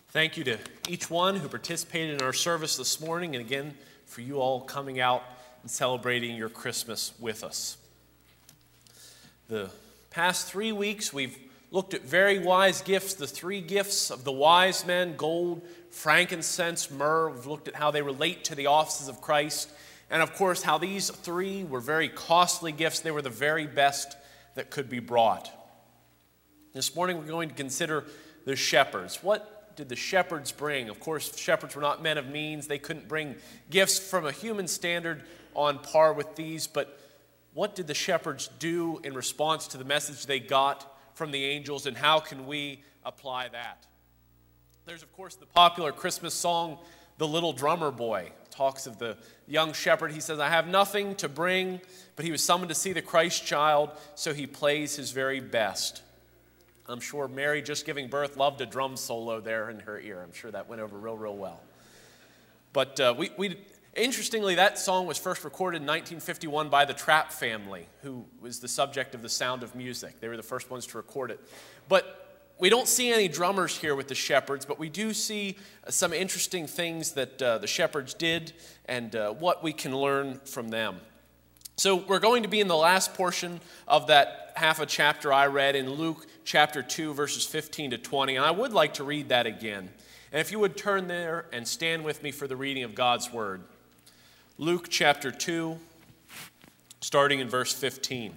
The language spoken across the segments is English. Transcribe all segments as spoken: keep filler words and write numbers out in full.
Thank you to each one who participated in our service this morning, and again, for you all coming out and celebrating your Christmas with us. The past three weeks, we've looked at very wise gifts, the three gifts of the wise men: gold, frankincense, myrrh. We've looked at how they relate to the offices of Christ, and of course, how these three were very costly gifts. They were the very best that could be brought. This morning, we're going to consider the shepherds. What did the shepherds bring? Of course, shepherds were not men of means. They couldn't bring gifts from a human standard on par with these, but what did the shepherds do in response to the message they got from the angels, and how can we apply that? There's, of course, the popular Christmas song, "The Little Drummer Boy." It talks of the young shepherd. He says, "I have nothing to bring, but he was summoned to see the Christ child, so he plays his very best." I'm sure Mary, just giving birth, loved a drum solo there in her ear. I'm sure that went over real, real well. But uh, we, we, interestingly, that song was first recorded in nineteen fifty-one by the Trapp family, who was the subject of The Sound of Music. They were the first ones to record it. But we don't see any drummers here with the shepherds, but we do see some interesting things that uh, the shepherds did and uh, what we can learn from them. So we're going to be in the last portion of that half a chapter I read in Luke chapter two, verses fifteen to twenty, and I would like to read that again. And if you would turn there and stand with me for the reading of God's word. Luke chapter two, starting in verse fifteen.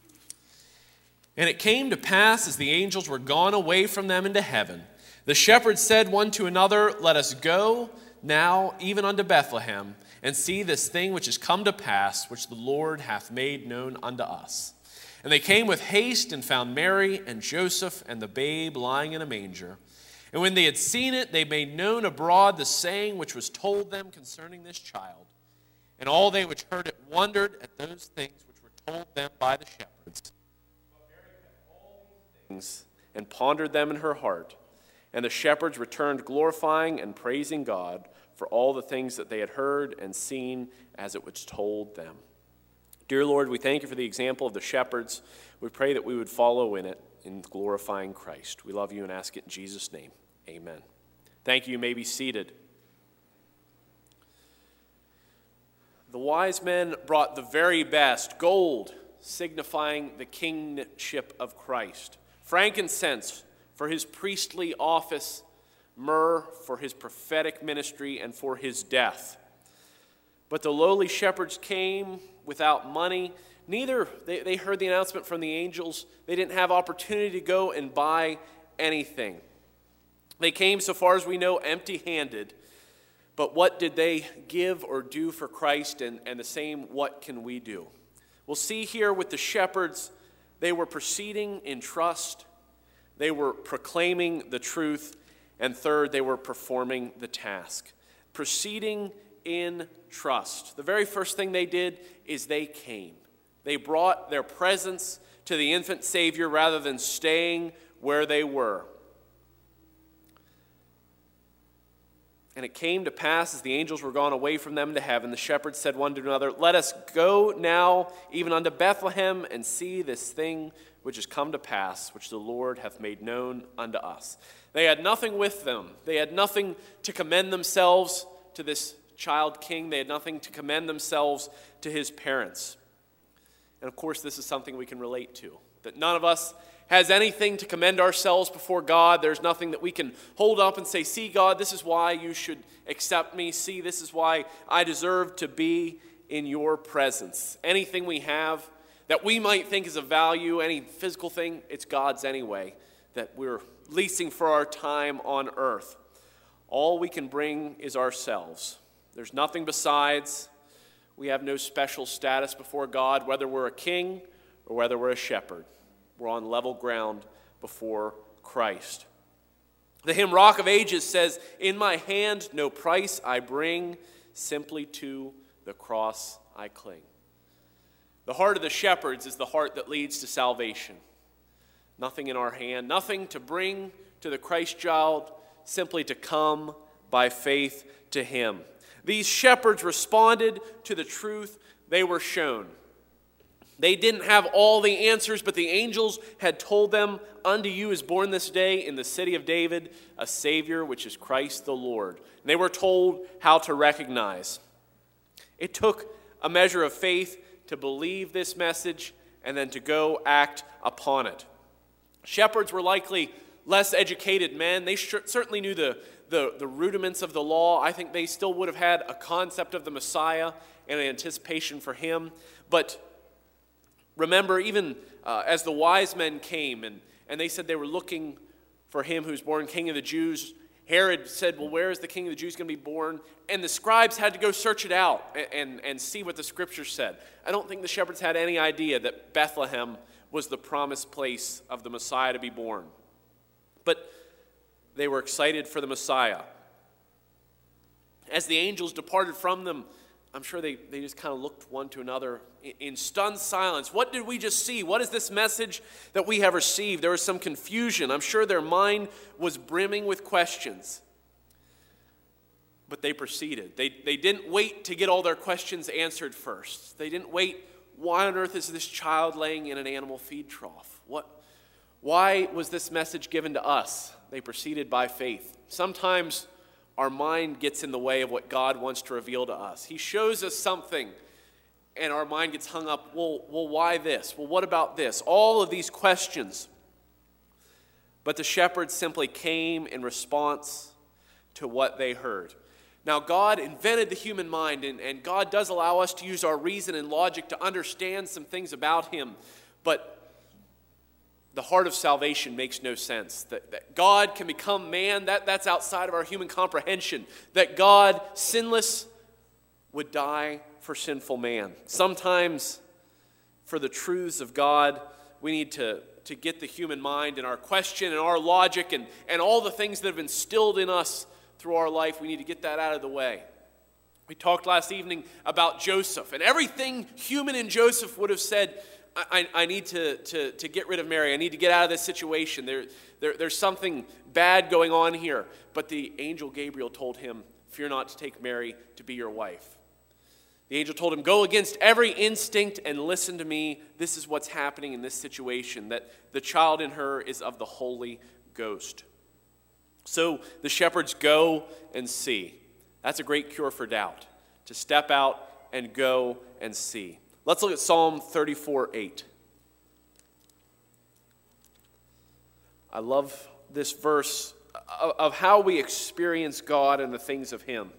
"And it came to pass, as the angels were gone away from them into heaven, the shepherds said one to another, Let us go now even unto Bethlehem, and see this thing which is come to pass, which the Lord hath made known unto us. And they came with haste and found Mary and Joseph and the babe lying in a manger. And when they had seen it, they made known abroad the saying which was told them concerning this child. And all they which heard it wondered at those things which were told them by the shepherds. But Mary kept all these things and pondered them in her heart. And the shepherds returned glorifying and praising God for all the things that they had heard and seen as it was told them." Dear Lord, we thank you for the example of the shepherds. We pray that we would follow in it in glorifying Christ. We love you and ask it in Jesus' name. Amen. Thank you. You may be seated. The wise men brought the very best: gold, signifying the kingship of Christ; frankincense, for his priestly office; myrrh, for his prophetic ministry and for his death. But the lowly shepherds came without money. Neither, they, they heard the announcement from the angels. They didn't have opportunity to go and buy anything. They came, so far as we know, empty-handed. But what did they give or do for Christ? And, and the same, what can we do? We'll see here with the shepherds, they were proceeding in trust. They were proclaiming the truth. And third, they were performing the task. Proceeding in trust. The very first thing they did is they came. They brought their presence to the infant Savior rather than staying where they were. "And it came to pass, as the angels were gone away from them to heaven, the shepherds said one to another, Let us go now even unto Bethlehem, and see this thing which is come to pass, which the Lord hath made known unto us." They had nothing with them. They had nothing to commend themselves to this child king. They had nothing to commend themselves to his parents. And of course, this is something we can relate to, that none of us has anything to commend ourselves before God. There's nothing that we can hold up and say, "See, God, this is why you should accept me. See, this is why I deserve to be in your presence." Anything we have that we might think is of value, any physical thing, it's God's anyway, that we're leasing for our time on earth. All we can bring is ourselves. There's nothing besides. We have no special status before God, whether we're a king or whether we're a shepherd. We're on level ground before Christ. The hymn Rock of Ages says, "In my hand no price I bring, simply to the cross I cling." The heart of the shepherds is the heart that leads to salvation. Nothing in our hand, nothing to bring to the Christ child, simply to come by faith to him. These shepherds responded to the truth they were shown. They didn't have all the answers, but the angels had told them, "Unto you is born this day in the city of David a Savior, which is Christ the Lord." And they were told how to recognize. It took a measure of faith to believe this message and then to go act upon it. Shepherds were likely less educated men. They sh- certainly knew the, the, the rudiments of the law. I think they still would have had a concept of the Messiah and an anticipation for him. But remember, even uh, as the wise men came and, and they said they were looking for him who's born King of the Jews, Herod said, well, where is the King of the Jews going to be born? And the scribes had to go search it out and, and, and see what the scriptures said. I don't think the shepherds had any idea that Bethlehem was the promised place of the Messiah to be born. But they were excited for the Messiah. As the angels departed from them, I'm sure they, they just kind of looked one to another in, in stunned silence. What did we just see? What is this message that we have received? There was some confusion. I'm sure their mind was brimming with questions. But they proceeded. They, they didn't wait to get all their questions answered first. They didn't wait, why on earth is this child laying in an animal feed trough? What, why was this message given to us? They proceeded by faith. Sometimes our mind gets in the way of what God wants to reveal to us. He shows us something, and our mind gets hung up, well, well, why this? Well, what about this? All of these questions. But the shepherds simply came in response to what they heard. Now, God invented the human mind, and, and God does allow us to use our reason and logic to understand some things about him, but the heart of salvation makes no sense. That, that God can become man, that, that's outside of our human comprehension. That God, sinless, would die for sinful man. Sometimes, for the truths of God, we need to, to get the human mind and our question and our logic and, and all the things that have instilled in us through our life, we need to get that out of the way. We talked last evening about Joseph, and everything human in Joseph would have said, I, I need to, to, to get rid of Mary. I need to get out of this situation. There, there, there's something bad going on here. But the angel Gabriel told him, fear not to take Mary to be your wife. The angel told him, go against every instinct and listen to me. This is what's happening in this situation, that the child in her is of the Holy Ghost. So the shepherds go and see. That's a great cure for doubt, to step out and go and see. Let's look at Psalm thirty-four eight. I love this verse of how we experience God and the things of him.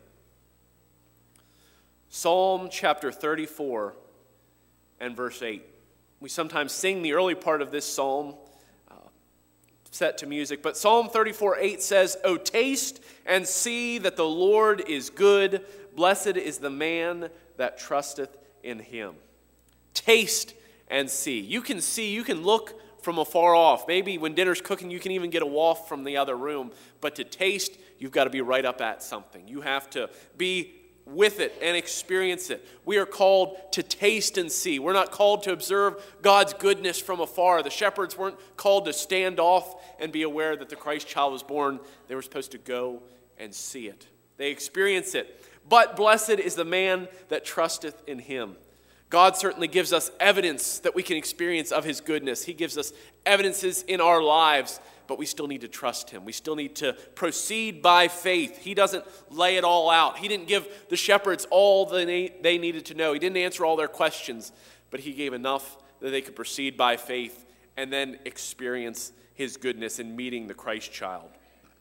Psalm chapter thirty-four and verse eight. We sometimes sing the early part of this psalm uh, set to music, but Psalm thirty-four eight says, O taste and see that the Lord is good. Blessed is the man that trusteth in him. Taste and see. You can see, you can look from afar off. Maybe when dinner's cooking, you can even get a waft from the other room. But to taste, you've got to be right up at something. You have to be with it and experience it. We are called to taste and see. We're not called to observe God's goodness from afar. The shepherds weren't called to stand off and be aware that the Christ child was born. They were supposed to go and see it. They experience it. But blessed is the man that trusteth in him. God certainly gives us evidence that we can experience of his goodness. He gives us evidences in our lives, but we still need to trust him. We still need to proceed by faith. He doesn't lay it all out. He didn't give the shepherds all they needed to know. He didn't answer all their questions, but he gave enough that they could proceed by faith and then experience his goodness in meeting the Christ child.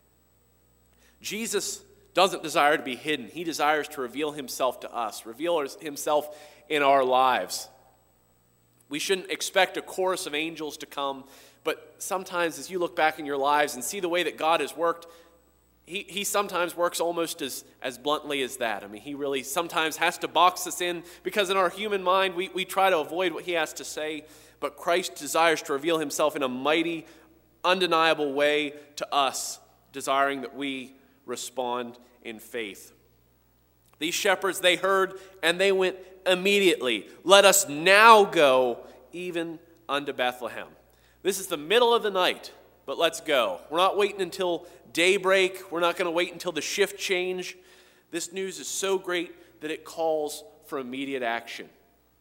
Jesus doesn't desire to be hidden. He desires to reveal himself to us, reveal himself in our lives. We shouldn't expect a chorus of angels to come, but sometimes as you look back in your lives and see the way that God has worked, he, he sometimes works almost as, as bluntly as that. I mean, he really sometimes has to box us in because in our human mind, we, we try to avoid what he has to say, but Christ desires to reveal himself in a mighty, undeniable way to us, desiring that we respond in faith. These shepherds, they heard and they went immediately. Let us now go even unto Bethlehem. This is the middle of the night, but let's go. We're not waiting until daybreak. We're not going to wait until the shift change. This news is so great that it calls for immediate action.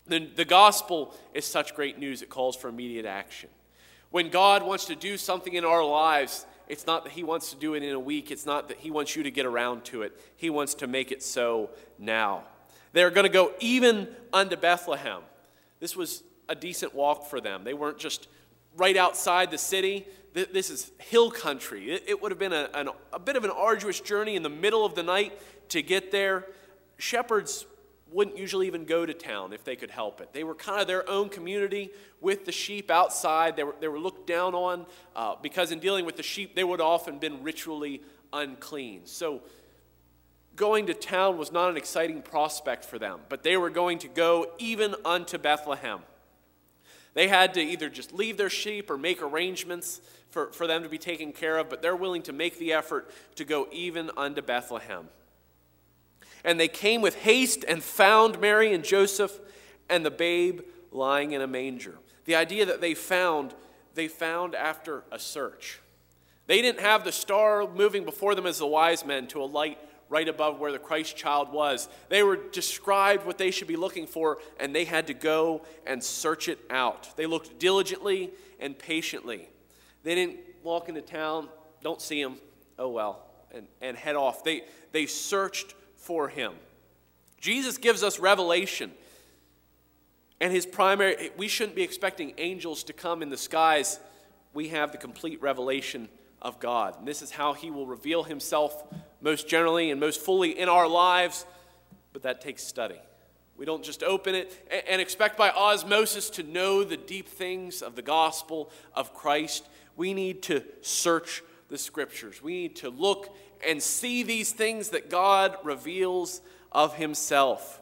The, the gospel is such great news, it calls for immediate action. When God wants to do something in our lives, it's not that he wants to do it in a week. It's not that he wants you to get around to it. He wants to make it so now. They're going to go even unto Bethlehem. This was a decent walk for them. They weren't just right outside the city. This is hill country. It, it would have been a, an, a bit of an arduous journey in the middle of the night to get there. Shepherds wouldn't usually even go to town if they could help it. They were kind of their own community with the sheep outside. They were, they were looked down on uh, because in dealing with the sheep, they would have often been ritually unclean. So going to town was not an exciting prospect for them, but they were going to go even unto Bethlehem. They had to either just leave their sheep or make arrangements for, for them to be taken care of, but they're willing to make the effort to go even unto Bethlehem. And they came with haste and found Mary and Joseph and the babe lying in a manger. The idea that they found, they found after a search. They didn't have the star moving before them as the wise men to a light right above where the Christ child was. They were described what they should be looking for, and they had to go and search it out. They looked diligently and patiently. They didn't walk into town, don't see him, oh well, and, and head off. They, they searched for him. Jesus gives us revelation. And his primary, we shouldn't be expecting angels to come in the skies. We have the complete revelation of God. And this is how he will reveal himself most generally and most fully in our lives. But that takes study. We don't just open it and expect by osmosis to know the deep things of the gospel of Christ. We need to search the scriptures. We need to look and see these things that God reveals of himself.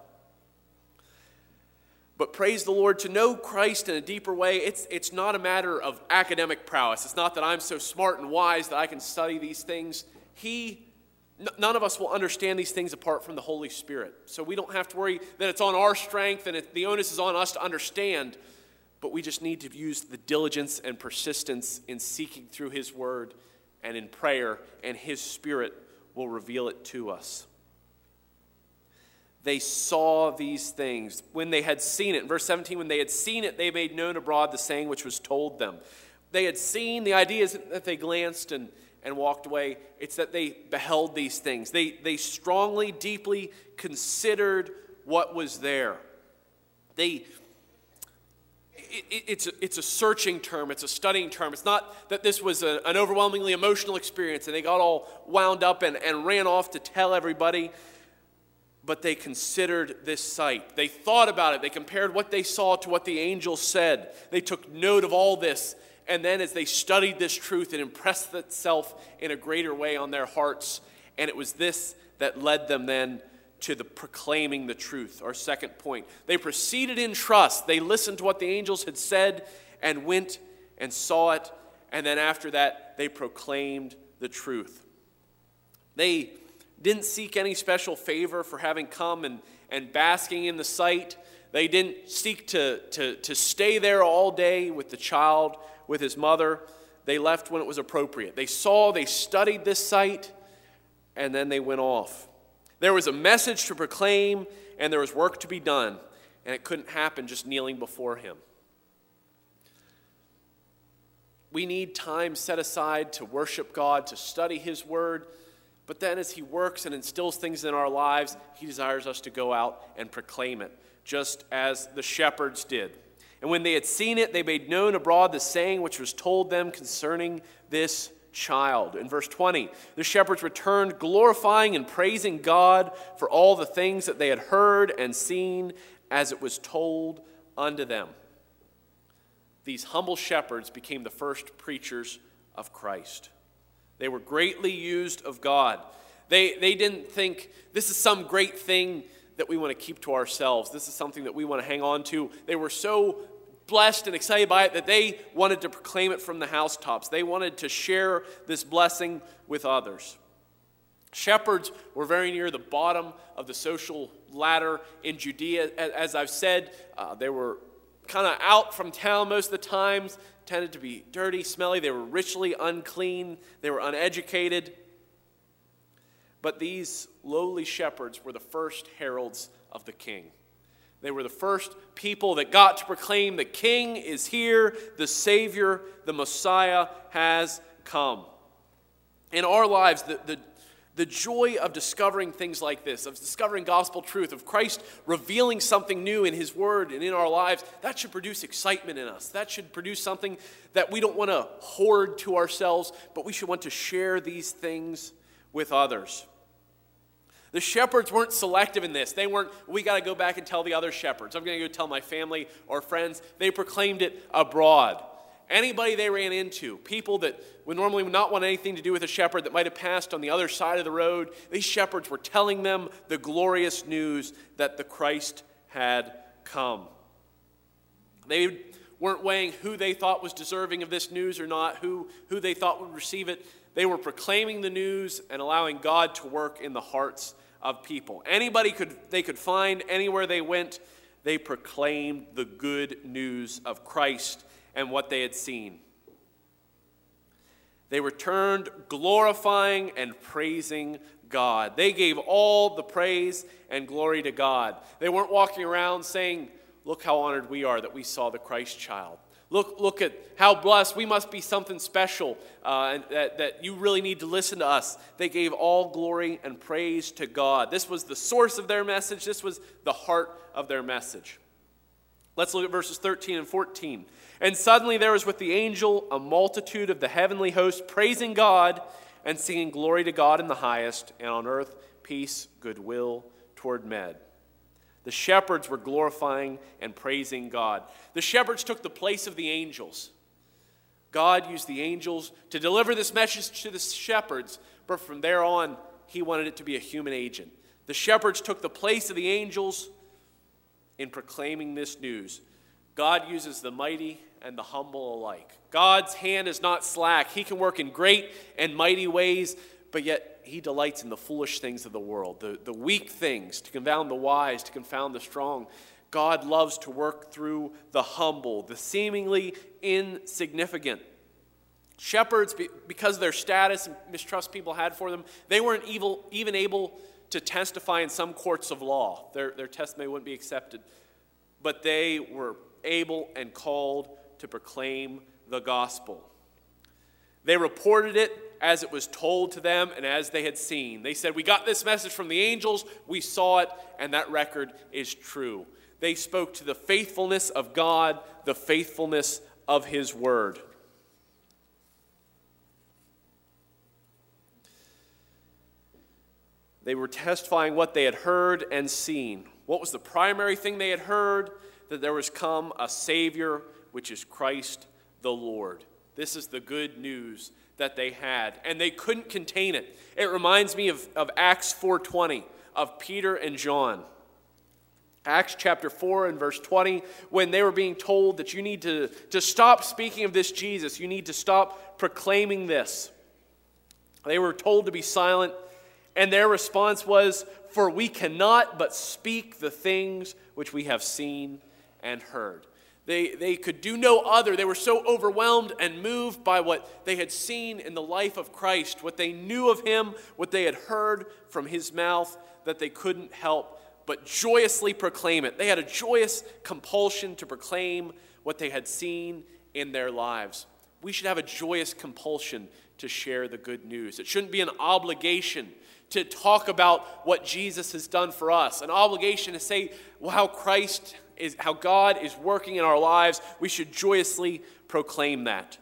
But praise the Lord, to know Christ in a deeper way, it's, it's not a matter of academic prowess. It's not that I'm so smart and wise that I can study these things. He, n- none of us will understand these things apart from the Holy Spirit. So we don't have to worry that it's on our strength and it, the onus is on us to understand. But we just need to use the diligence and persistence in seeking through his word and in prayer, and his Spirit will reveal it to us. They saw these things. When they had seen it, in verse seventeen, when they had seen it, they made known abroad the saying which was told them. They had seen, the idea isn't that they glanced and, and walked away. It's that they beheld these things. They, they strongly, deeply considered what was there. They... It, it's, a, it's a searching term. It's a studying term. It's not that this was a, an overwhelmingly emotional experience and they got all wound up and, and ran off to tell everybody, but they considered this sight. They thought about it. They compared what they saw to what the angel said. They took note of all this, and then as they studied this truth, it impressed itself in a greater way on their hearts, and it was this that led them then to the proclaiming the truth, our second point. They proceeded in trust. They listened to what the angels had said and went and saw it. And then after that, they proclaimed the truth. They didn't seek any special favor for having come and, and basking in the sight. They didn't seek to, to, to stay there all day with the child, with his mother. They left when it was appropriate. They saw, they studied this sight, and then they went off. There was a message to proclaim, and there was work to be done, and it couldn't happen just kneeling before him. We need time set aside to worship God, to study his word, but then as he works and instills things in our lives, he desires us to go out and proclaim it, just as the shepherds did. And when they had seen it, they made known abroad the saying which was told them concerning this child. In verse twenty, the shepherds returned, glorifying and praising God for all the things that they had heard and seen as it was told unto them. These humble shepherds became the first preachers of Christ. They were greatly used of God. They, they didn't think this is some great thing that we want to keep to ourselves. This is something that we want to hang on to. They were so blessed and excited by it that they wanted to proclaim it from the housetops. They wanted to share this blessing with others. Shepherds were very near the bottom of the social ladder in Judea. As I've said, uh, they were kind of out from town most of the times, tended to be dirty, smelly. They were ritually unclean. They were uneducated. But these lowly shepherds were the first heralds of the king. They were the first people that got to proclaim the King is here, the Savior, the Messiah has come. In our lives, the, the, the joy of discovering things like this, of discovering gospel truth, of Christ revealing something new in His Word and in our lives, that should produce excitement in us. That should produce something that we don't want to hoard to ourselves, but we should want to share these things with others. The shepherds weren't selective in this. They weren't, we got to go back and tell the other shepherds. I'm going to go tell my family or friends. They proclaimed it abroad. Anybody they ran into, people that would normally not want anything to do with a shepherd that might have passed on the other side of the road, these shepherds were telling them the glorious news that the Christ had come. They weren't weighing who they thought was deserving of this news or not, who, who they thought would receive it. They were proclaiming the news and allowing God to work in the hearts of people. Anybody could they could find, anywhere they went, they proclaimed the good news of Christ and what they had seen. They returned glorifying and praising God. They gave all the praise and glory to God. They weren't walking around saying, look how honored we are that we saw the Christ child. Look, look at how blessed. We must be something special, uh, and that, that you really need to listen to us. They gave all glory and praise to God. This was the source of their message. This was the heart of their message. Let's look at verses thirteen and fourteen. And suddenly there was with the angel a multitude of the heavenly host praising God and singing glory to God in the highest, and on earth peace, goodwill toward men. The shepherds were glorifying and praising God. The shepherds took the place of the angels. God used the angels to deliver this message to the shepherds, but from there on, He wanted it to be a human agent. The shepherds took the place of the angels in proclaiming this news. God uses the mighty and the humble alike. God's hand is not slack. He can work in great and mighty ways, but yet He delights in the foolish things of the world, the, the weak things, to confound the wise, to confound the strong. God loves to work through the humble, the seemingly insignificant. Shepherds, because of their status and mistrust people had for them, they weren't evil, even able to testify in some courts of law. Their, their testimony wouldn't be accepted. But they were able and called to proclaim the gospel. They reported it as it was told to them and as they had seen. They said, we got this message from the angels, we saw it, and that record is true. They spoke to the faithfulness of God, the faithfulness of His word. They were testifying what they had heard and seen. What was the primary thing they had heard? That there was come a Savior, which is Christ the Lord. This is the good news that they had, and they couldn't contain it. It reminds me of, of Acts four twenty, of Peter and John. Acts chapter four and verse twenty, when they were being told that you need to, to stop speaking of this Jesus, you need to stop proclaiming this. They were told to be silent, and their response was, for we cannot but speak the things which we have seen and heard. They, they could do no other. They were so overwhelmed and moved by what they had seen in the life of Christ, what they knew of Him, what they had heard from His mouth, that they couldn't help but joyously proclaim it. They had a joyous compulsion to proclaim what they had seen in their lives. We should have a joyous compulsion to share the good news. It shouldn't be an obligation to talk about what Jesus has done for us, an obligation to say well, how Christ is, how God is working in our lives. We should joyously proclaim that.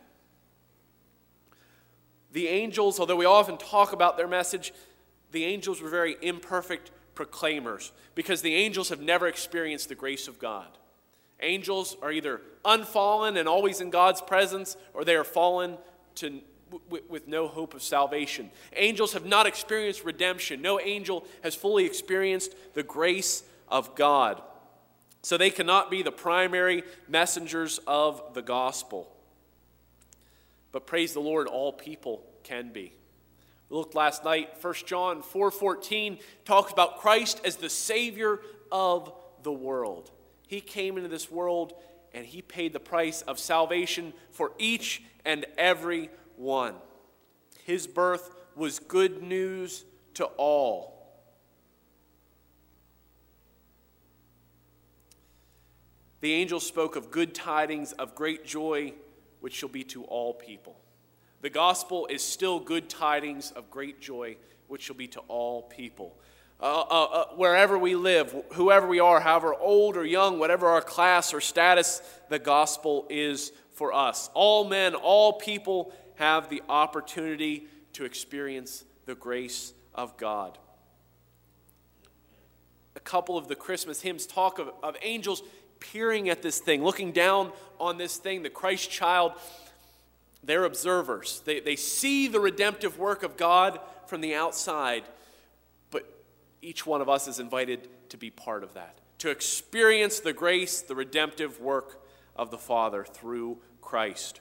The angels, although we often talk about their message, the angels were very imperfect proclaimers because the angels have never experienced the grace of God. Angels are either unfallen and always in God's presence, or they are fallen to with no hope of salvation. Angels have not experienced redemption. No angel has fully experienced the grace of God. So they cannot be the primary messengers of the gospel. But praise the Lord, all people can be. We looked last night, First John four fourteen talks about Christ as the Savior of the world. He came into this world and He paid the price of salvation for each and every one. His birth was good news to all. the angel spoke of good tidings of great joy, which shall be to all people. The gospel is still good tidings of great joy, which shall be to all people. Uh, uh, uh, wherever we live, whoever we are, however old or young, whatever our class or status, the gospel is for us. All men, all people have the opportunity to experience the grace of God. A couple of the Christmas hymns talk of, of angels peering at this thing, looking down on this thing, the Christ child. They're observers. They, they see the redemptive work of God from the outside, but each one of us is invited to be part of that, to experience the grace, the redemptive work of the Father through Christ.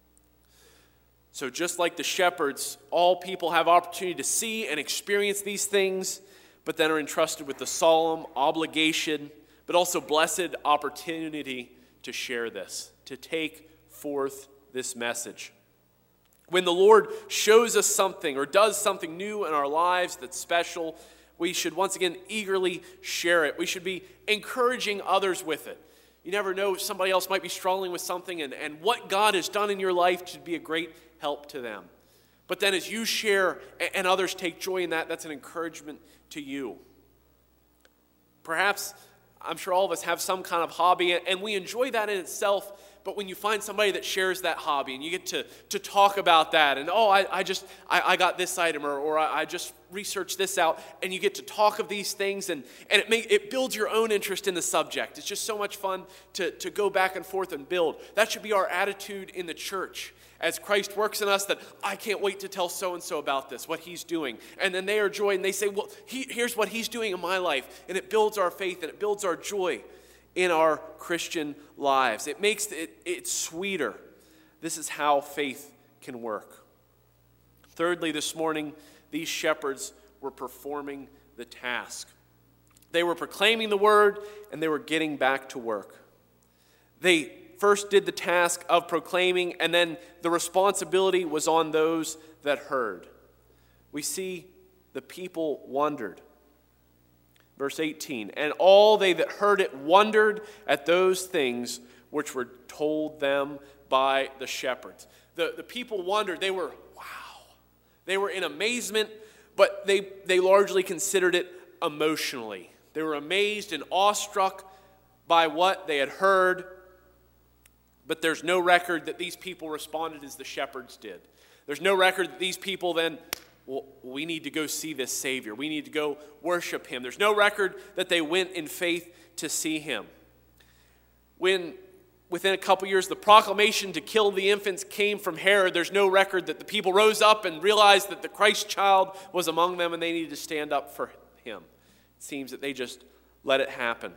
So just like the shepherds, all people have opportunity to see and experience these things, but then are entrusted with the solemn obligation, but also blessed opportunity to share this, to take forth this message. When the Lord shows us something or does something new in our lives that's special, we should once again eagerly share it. We should be encouraging others with it. You never know, somebody else might be struggling with something, and, and what God has done in your life should be a great help to them. But then as you share and, and others take joy in that, that's an encouragement to you. Perhaps, I'm sure all of us have some kind of hobby, and we enjoy that in itself. But when you find somebody that shares that hobby and you get to, to talk about that, and oh, I, I just, I, I got this item, or, or I, I just researched this out, and you get to talk of these things, and, and it, make, it builds your own interest in the subject. It's just so much fun to, to go back and forth and build. That should be our attitude in the church. As Christ works in us, that I can't wait to tell so-and-so about this, what he's doing. And then they are joy, and they say, well, he, here's what he's doing in my life. And it builds our faith, and it builds our joy in our Christian lives. It makes it, it sweeter. This is how faith can work. Thirdly, this morning, these shepherds were performing the task. They were proclaiming the word, and they were getting back to work. They first did the task of proclaiming, and then the responsibility was on those that heard. We see the people wondered. Verse eighteen, and all they that heard it wondered at those things which were told them by the shepherds. The, the people wondered. They were, wow. They were in amazement, but they, they largely considered it emotionally. They were amazed and awestruck by what they had heard, but there's no record that these people responded as the shepherds did. There's no record that these people then, well, we need to go see this Savior. We need to go worship him. There's no record that they went in faith to see him. When, within a couple years, the proclamation to kill the infants came from Herod, there's no record that the people rose up and realized that the Christ child was among them and they needed to stand up for him. It seems that they just let it happen.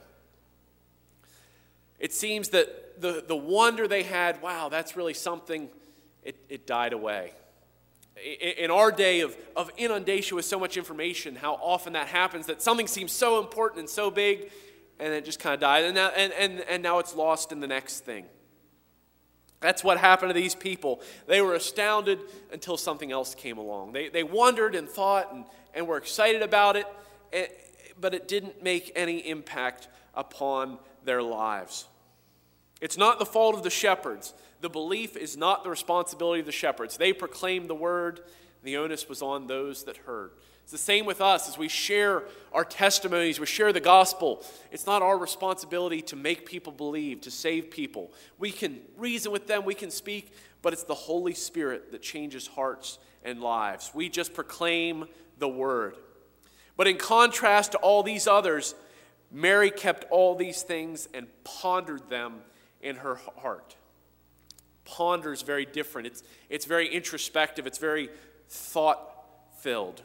It seems that the, the wonder they had, wow, that's really something, it, it died away. In our day of, of inundation with so much information, how often that happens, that something seems so important and so big, and it just kind of died, and now, and, and, and now it's lost in the next thing. That's what happened to these people. They were astounded until something else came along. They, they wondered and thought and, and were excited about it, and, but it didn't make any impact upon their lives. It's not the fault of the shepherds. The belief is not the responsibility of the shepherds. They proclaimed the word. The onus was on those that heard. It's the same with us as we share our testimonies, we share the gospel. It's not our responsibility to make people believe, to save people. We can reason with them, we can speak, but it's the Holy Spirit that changes hearts and lives. We just proclaim the word. But in contrast to all these others, Mary kept all these things and pondered them in her heart. Ponder is very different. It's, it's very introspective. It's very thought-filled.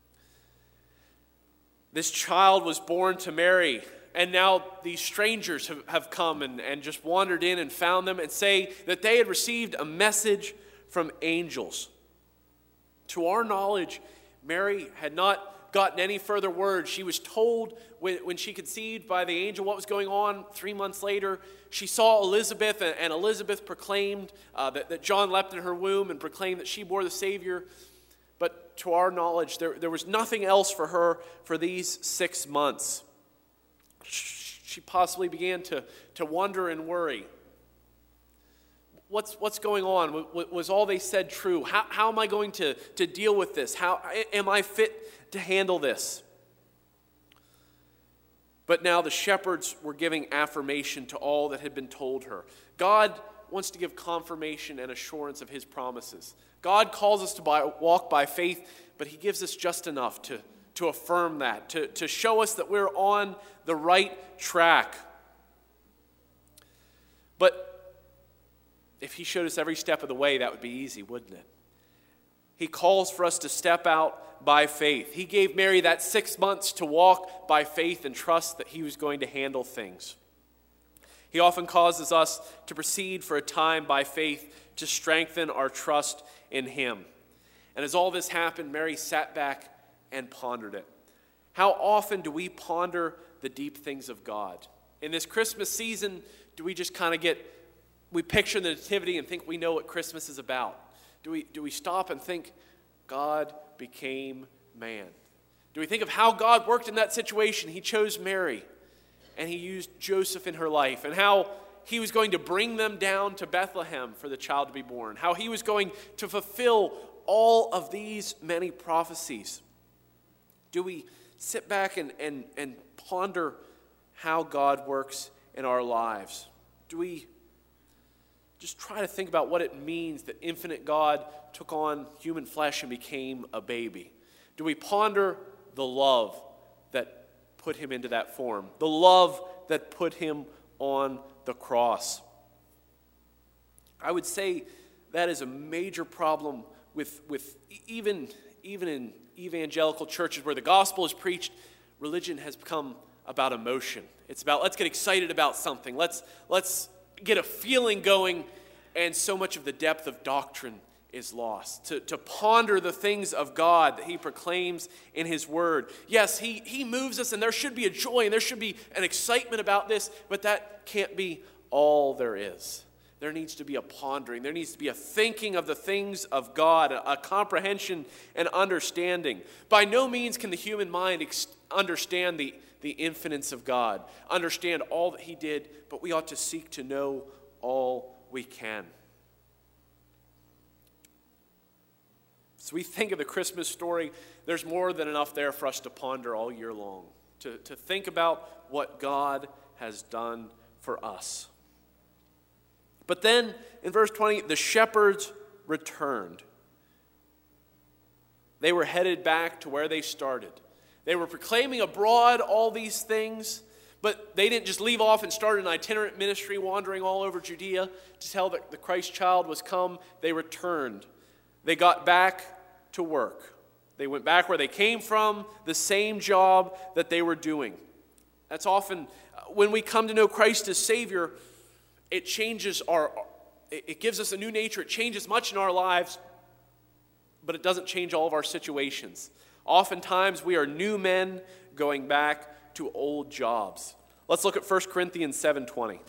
This child was born to Mary, and now these strangers have, have come and, and just wandered in and found them and say that they had received a message from angels. To our knowledge, Mary had not gotten any further word. She was told when, when she conceived by the angel what was going on. Three months later, she saw Elizabeth, and, and Elizabeth proclaimed uh, that, that John leapt in her womb and proclaimed that she bore the Savior. But to our knowledge, there, there was nothing else for her for these six months. she possibly began to, to wonder and worry. What's, what's going on? Was all they said true? How, how am I going to, to deal with this? How am I fit to handle this? But now the shepherds were giving affirmation to all that had been told her. God wants to give confirmation and assurance of his promises. God calls us to by, walk by faith, but he gives us just enough to, to affirm that, to, to show us that we're on the right track. But if he showed us every step of the way, that would be easy, wouldn't it? He calls for us to step out by faith. He gave Mary that six months to walk by faith and trust that he was going to handle things. He often causes us to proceed for a time by faith to strengthen our trust in him. And as all this happened, Mary sat back and pondered it. How often do we ponder the deep things of God? In this Christmas season, do we just kind of get, we picture the nativity and think we know what Christmas is about? Do we, do we stop and think, God became man? Do we think of how God worked in that situation? He chose Mary, and he used Joseph in her life, and how he was going to bring them down to Bethlehem for the child to be born, how he was going to fulfill all of these many prophecies. Do we sit back and, and, and ponder how God works in our lives? Do we just try to think about what it means that infinite God took on human flesh and became a baby? Do we ponder the love that put him into that form, the love that put him on the cross? I would say that is a major problem with, with even, even in evangelical churches where the gospel is preached. Religion has become about emotion. It's about, let's get excited about something. Let's, let's get a feeling going, and so much of the depth of doctrine is lost. To, to ponder the things of God that he proclaims in his word. Yes, he, he moves us, and there should be a joy, and there should be an excitement about this, but that can't be all there is. There needs to be a pondering. There needs to be a thinking of the things of God, a, a comprehension and understanding. By no means can the human mind ex- understand the, the infiniteness of God, understand all that he did, but we ought to seek to know all we can. So we think of the Christmas story, there's more than enough there for us to ponder all year long, to, to think about what God has done for us. But then, in verse twenty, the shepherds returned. They were headed back to where they started. They were proclaiming abroad all these things, but they didn't just leave off and start an itinerant ministry wandering all over Judea to tell that the Christ child was come. They returned. They got back to work. They went back where they came from, the same job that they were doing. That's often, when we come to know Christ as Savior, it changes our, it gives us a new nature. It changes much in our lives, but it doesn't change all of our situations. Oftentimes, we are new men going back to old jobs. Let's look at First Corinthians seven twenty.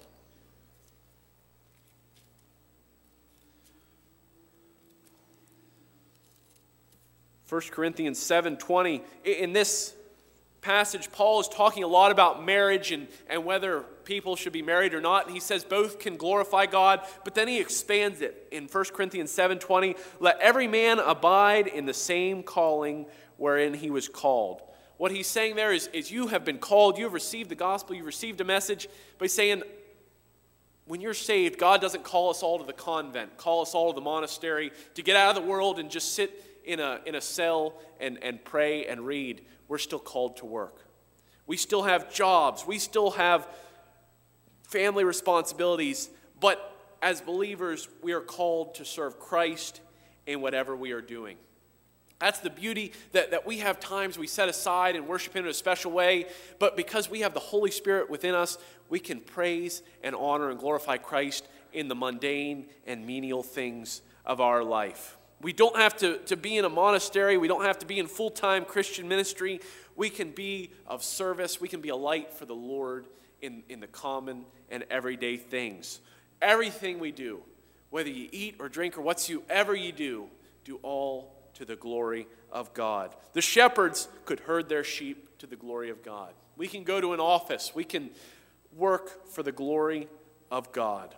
First Corinthians seven twenty. In this passage, Paul is talking a lot about marriage and, and whether people should be married or not. And he says both can glorify God, but then he expands it in First Corinthians seven twenty. Let every man abide in the same calling wherein he was called. What he's saying there is, is you have been called, you have received the gospel, you've received a message, but he's saying when you're saved, God doesn't call us all to the convent, call us all to the monastery, to get out of the world and just sit in a, in a cell and, and pray and read. We're still called to work. We still have jobs. We still have family responsibilities. But as believers, we are called to serve Christ in whatever we are doing. That's the beauty, that, that we have times we set aside and worship Him in a special way. But because we have the Holy Spirit within us, we can praise and honor and glorify Christ in the mundane and menial things of our life. We don't have to, to be in a monastery. We don't have to be in full-time Christian ministry. We can be of service. We can be a light for the Lord in, in the common and everyday things. Everything we do, whether you eat or drink or whatsoever you do, do all to the glory of God. The shepherds could herd their sheep to the glory of God. We can go to an office. We can work for the glory of God.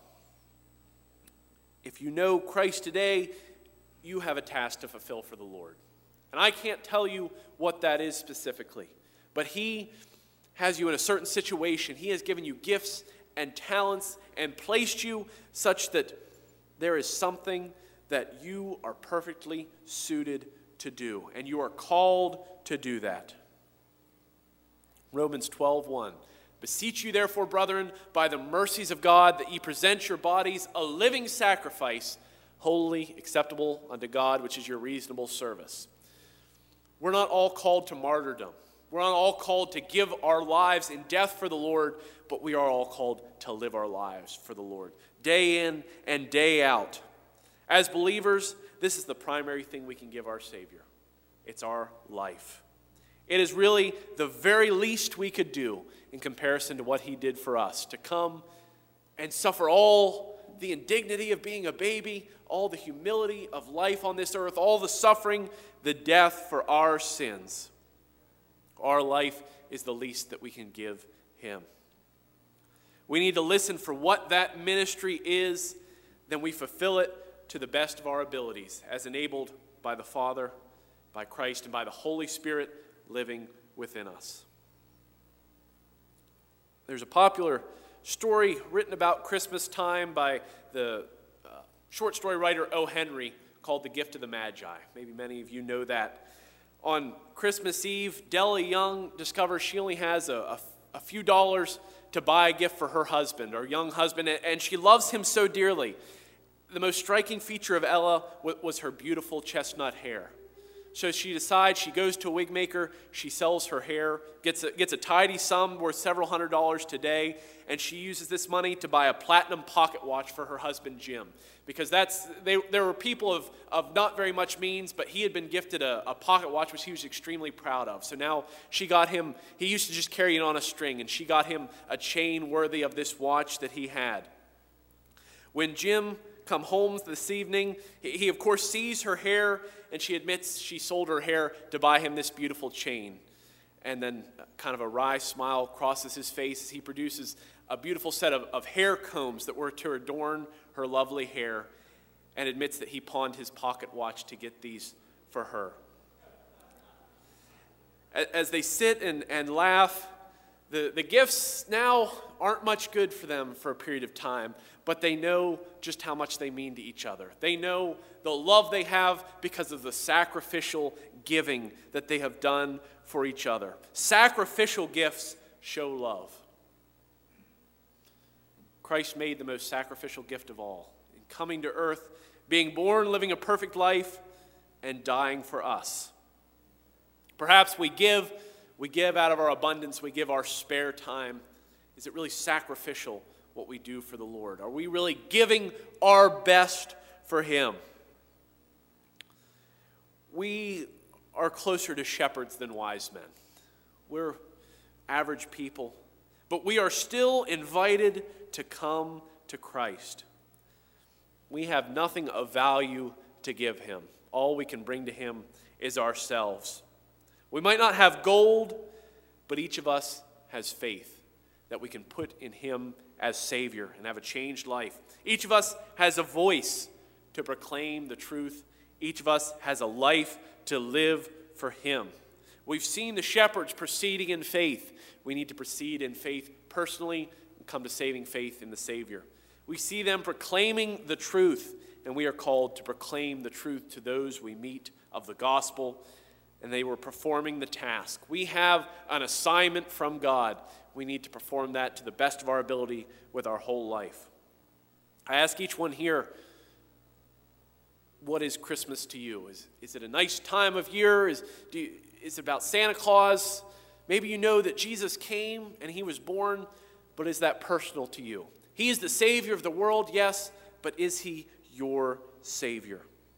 If you know Christ today, you have a task to fulfill for the Lord. And I can't tell you what that is specifically, but He has you in a certain situation. He has given you gifts and talents and placed you such that there is something that you are perfectly suited to do, and you are called to do that. Romans twelve one. Beseech you therefore, brethren, by the mercies of God, that ye present your bodies a living sacrifice, holy, acceptable unto God, which is your reasonable service. We're not all called to martyrdom. We're not all called to give our lives in death for the Lord, but we are all called to live our lives for the Lord, day in and day out. As believers, this is the primary thing we can give our Savior. It's our life. It is really the very least we could do in comparison to what He did for us, to come and suffer all the indignity of being a baby, all the humility of life on this earth, all the suffering, the death for our sins. Our life is the least that we can give Him. We need to listen for what that ministry is, then we fulfill it to the best of our abilities, as enabled by the Father, by Christ, and by the Holy Spirit living within us. There's a popular story written about Christmas time by the uh, short story writer O. Henry called The Gift of the Magi. Maybe many of you know that. On Christmas Eve, Della Young discovers she only has a, a, a few dollars to buy a gift for her husband, her young husband, and she loves him so dearly. The most striking feature of Ella was her beautiful chestnut hair. So she decides, she goes to a wig maker, she sells her hair, gets a, gets a tidy sum worth several hundred dollars today, and she uses this money to buy a platinum pocket watch for her husband, Jim. Because that's they, there were people of, of not very much means, but he had been gifted a, a pocket watch which he was extremely proud of. So now she got him, he used to just carry it on a string, and she got him a chain worthy of this watch that he had. When Jim come home this evening, he, he of course sees her hair, and she admits she sold her hair to buy him this beautiful chain. And then kind of a wry smile crosses his face as he produces a beautiful set of, of hair combs that were to adorn her lovely hair, and admits that he pawned his pocket watch to get these for her. As they sit and, and laugh, the, the gifts now aren't much good for them for a period of time, but they know just how much they mean to each other. They know the love they have because of the sacrificial giving that they have done for each other. Sacrificial gifts show love. Christ made the most sacrificial gift of all, in coming to earth, being born, living a perfect life, and dying for us. Perhaps we give, we give out of our abundance, we give our spare time. Is it really sacrificial what we do for the Lord? Are we really giving our best for Him? We are closer to shepherds than wise men. We're average people, but we are still invited to come to Christ. We have nothing of value to give Him. All we can bring to Him is ourselves. We might not have gold, but each of us has faith that we can put in Him as Savior and have a changed life. Each of us has a voice to proclaim the truth. Each of us has a life to live for Him. We've seen the shepherds proceeding in faith. We need to proceed in faith personally and come to saving faith in the Savior. We see them proclaiming the truth, and we are called to proclaim the truth to those we meet of the gospel, and they were performing the task. We have an assignment from God. We need to perform that to the best of our ability with our whole life. I ask each one here, what is Christmas to you? Is, is it a nice time of year? Is, do you, is it about Santa Claus? Maybe you know that Jesus came and He was born, but is that personal to you? He is the Savior of the world, yes, but is He your Savior?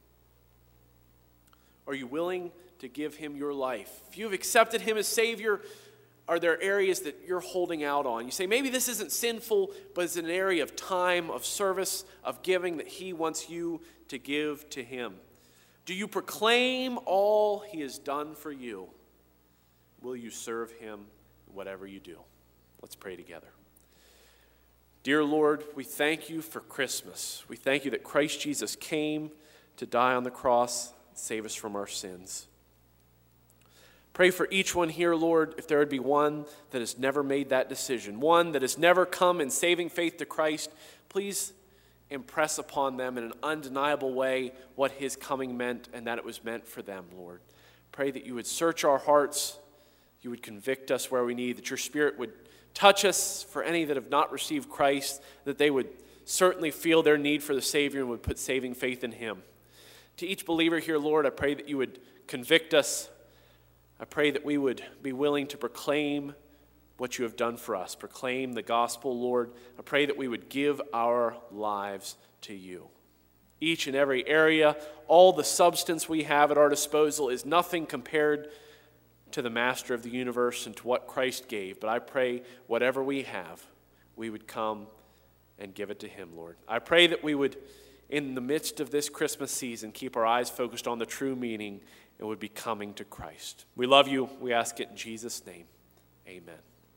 Are you willing to give Him your life? If you've accepted Him as Savior, are there areas that you're holding out on? You say, maybe this isn't sinful, but it's an area of time, of service, of giving that He wants you to give to Him. Do you proclaim all He has done for you? Will you serve Him in whatever you do? Let's pray together. Dear Lord, we thank you for Christmas. We thank you that Christ Jesus came to die on the cross and save us from our sins. Pray for each one here, Lord, if there would be one that has never made that decision, one that has never come in saving faith to Christ, please impress upon them in an undeniable way what his coming meant and that it was meant for them, Lord. Pray that you would search our hearts, you would convict us where we need, that your Spirit would touch us for any that have not received Christ, that they would certainly feel their need for the Savior and would put saving faith in him. To each believer here, Lord, I pray that you would convict us. I pray that we would be willing to proclaim what you have done for us, proclaim the gospel, Lord. I pray that we would give our lives to you. Each and every area, all the substance we have at our disposal is nothing compared to the master of the universe and to what Christ gave. But I pray whatever we have, we would come and give it to him, Lord. I pray that we would, in the midst of this Christmas season, keep our eyes focused on the true meaning and would be coming to Christ. We love you. We ask it in Jesus' name. Amen.